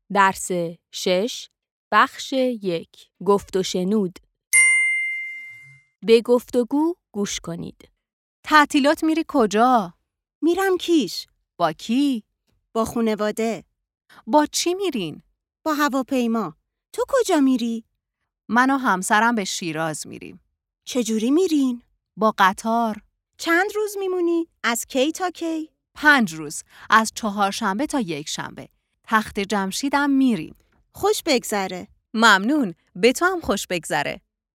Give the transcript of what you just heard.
درس 6 بخش 1 گفت و شنود. به گفتگو گوش کنید. تعطیلات میری کجا؟ میرم کیش. با کی؟ با خانواده. با چی میرین؟ با هواپیما. تو کجا میری؟ من و همسرم به شیراز میریم. چجوری میرین؟ با قطار. چند روز میمونی؟ از کی تا کی؟ 5 روز. از 4 شنبه تا 1 شنبه. تخت جمشیدم میریم. خوش بگذره. ممنون. به تو هم خوش بگذره.